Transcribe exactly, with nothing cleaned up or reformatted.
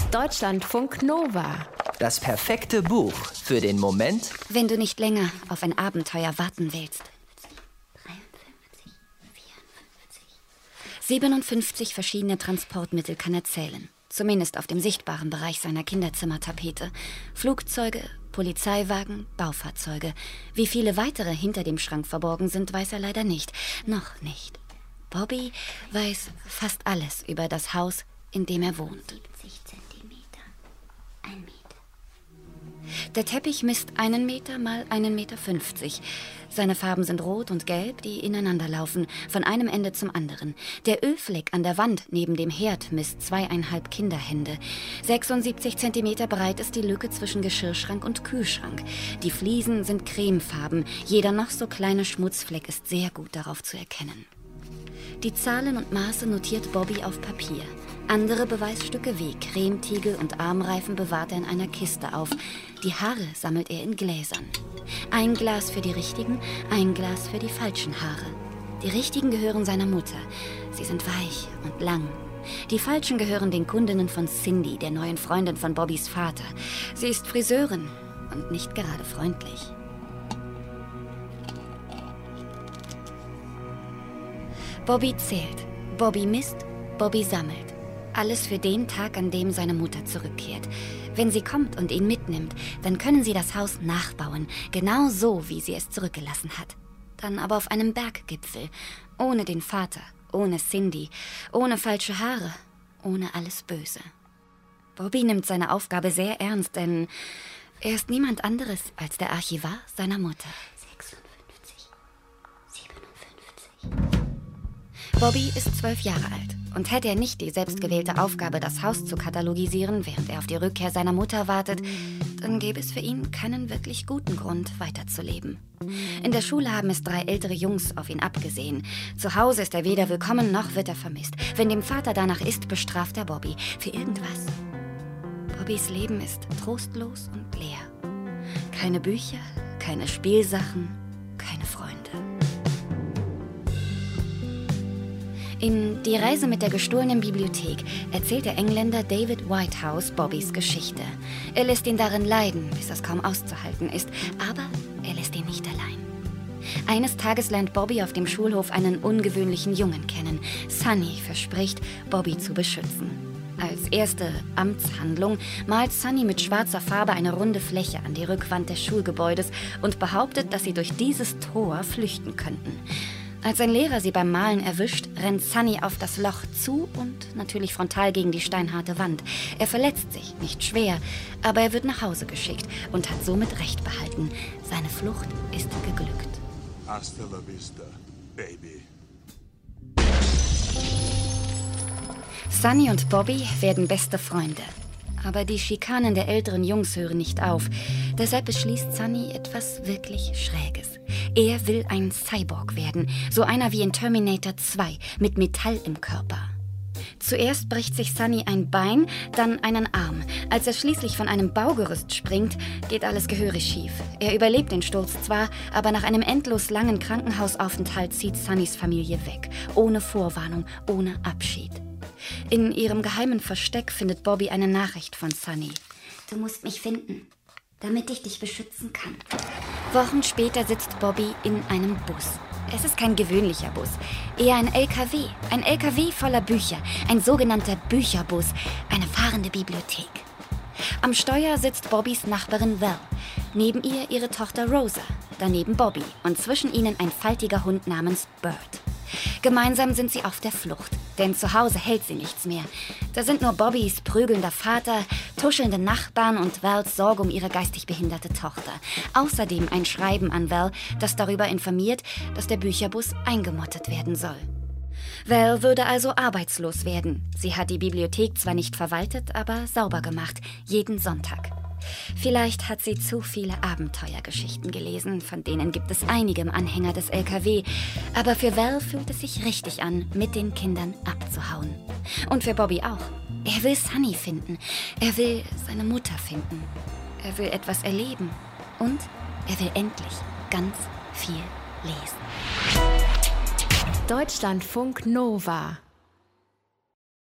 Deutschlandfunk Nova. Das perfekte Buch für den Moment, wenn du nicht länger auf ein Abenteuer warten willst. siebenundfünfzig verschiedene Transportmittel kann er zählen. Zumindest auf dem sichtbaren Bereich seiner Kinderzimmertapete. Flugzeuge, Polizeiwagen, Baufahrzeuge. Wie viele weitere hinter dem Schrank verborgen sind, weiß er leider nicht. Noch nicht. Bobby weiß fast alles über das Haus, in dem er wohnt. siebzig Zentimeter. Ein Meter. Der Teppich misst einen Meter mal einen Meter fünfzig. Seine Farben sind rot und gelb, die ineinander laufen, von einem Ende zum anderen. Der Ölfleck an der Wand neben dem Herd misst zweieinhalb Kinderhände. sechsundsiebzig Zentimeter breit ist die Lücke zwischen Geschirrschrank und Kühlschrank. Die Fliesen sind cremefarben. Jeder noch so kleine Schmutzfleck ist sehr gut darauf zu erkennen. Die Zahlen und Maße notiert Bobby auf Papier. Andere Beweisstücke wie Cremetiegel und Armreifen bewahrt er in einer Kiste auf. Die Haare sammelt er in Gläsern. Ein Glas für die richtigen, ein Glas für die falschen Haare. Die richtigen gehören seiner Mutter. Sie sind weich und lang. Die falschen gehören den Kundinnen von Cindy, der neuen Freundin von Bobbys Vater. Sie ist Friseurin und nicht gerade freundlich. Bobby zählt, Bobby misst, Bobby sammelt. Alles für den Tag, an dem seine Mutter zurückkehrt. Wenn sie kommt und ihn mitnimmt, dann können sie das Haus nachbauen, genau so, wie sie es zurückgelassen hat. Dann aber auf einem Berggipfel, ohne den Vater, ohne Cindy, ohne falsche Haare, ohne alles Böse. Bobby nimmt seine Aufgabe sehr ernst, denn er ist niemand anderes als der Archivar seiner Mutter. sechsundfünfzig, siebenundfünfzig. Bobby ist zwölf Jahre alt. Und hätte er nicht die selbstgewählte Aufgabe, das Haus zu katalogisieren, während er auf die Rückkehr seiner Mutter wartet, dann gäbe es für ihn keinen wirklich guten Grund, weiterzuleben. In der Schule haben es drei ältere Jungs auf ihn abgesehen. Zu Hause ist er weder willkommen, noch wird er vermisst. Wenn dem Vater danach ist, bestraft er Bobby für irgendwas. Bobbys Leben ist trostlos und leer. Keine Bücher, keine Spielsachen, keine Freunde. In Die Reise mit der gestohlenen Bibliothek erzählt der Engländer David Whitehouse Bobbys Geschichte. Er lässt ihn darin leiden, bis das kaum auszuhalten ist, aber er lässt ihn nicht allein. Eines Tages lernt Bobby auf dem Schulhof einen ungewöhnlichen Jungen kennen. Sunny verspricht, Bobby zu beschützen. Als erste Amtshandlung malt Sunny mit schwarzer Farbe eine runde Fläche an die Rückwand des Schulgebäudes und behauptet, dass sie durch dieses Tor flüchten könnten. Als ein Lehrer sie beim Malen erwischt, rennt Sunny auf das Loch zu und natürlich frontal gegen die steinharte Wand. Er verletzt sich, nicht schwer, aber er wird nach Hause geschickt und hat somit Recht behalten. Seine Flucht ist geglückt. Hasta la vista, baby. Sunny und Bobby werden beste Freunde. Aber die Schikanen der älteren Jungs hören nicht auf. Deshalb beschließt Sunny etwas wirklich Schräges. Er will ein Cyborg werden, so einer wie in Terminator zwei, mit Metall im Körper. Zuerst bricht sich Sunny ein Bein, dann einen Arm. Als er schließlich von einem Baugerüst springt, geht alles gehörig schief. Er überlebt den Sturz zwar, aber nach einem endlos langen Krankenhausaufenthalt zieht Sunnys Familie weg. Ohne Vorwarnung, ohne Abschied. In ihrem geheimen Versteck findet Bobby eine Nachricht von Sunny. Du musst mich finden, damit ich dich beschützen kann. Wochen später sitzt Bobby in einem Bus. Es ist kein gewöhnlicher Bus, eher ein L K W. Ein L K W voller Bücher, ein sogenannter Bücherbus, eine fahrende Bibliothek. Am Steuer sitzt Bobbys Nachbarin Val. Neben ihr ihre Tochter Rosa, daneben Bobby und zwischen ihnen ein faltiger Hund namens Bird. Gemeinsam sind sie auf der Flucht, denn zu Hause hält sie nichts mehr. Da sind nur Bobbys prügelnder Vater, tuschelnde Nachbarn und Vals Sorge um ihre geistig behinderte Tochter. Außerdem ein Schreiben an Val, das darüber informiert, dass der Bücherbus eingemottet werden soll. Val würde also arbeitslos werden. Sie hat die Bibliothek zwar nicht verwaltet, aber sauber gemacht, jeden Sonntag. Vielleicht hat sie zu viele Abenteuergeschichten gelesen, von denen gibt es einige im Anhänger des L K W. Aber für Val fühlt es sich richtig an, mit den Kindern abzuhauen. Und für Bobby auch. Er will Sunny finden. Er will seine Mutter finden. Er will etwas erleben. Und er will endlich ganz viel lesen. Deutschlandfunk Nova.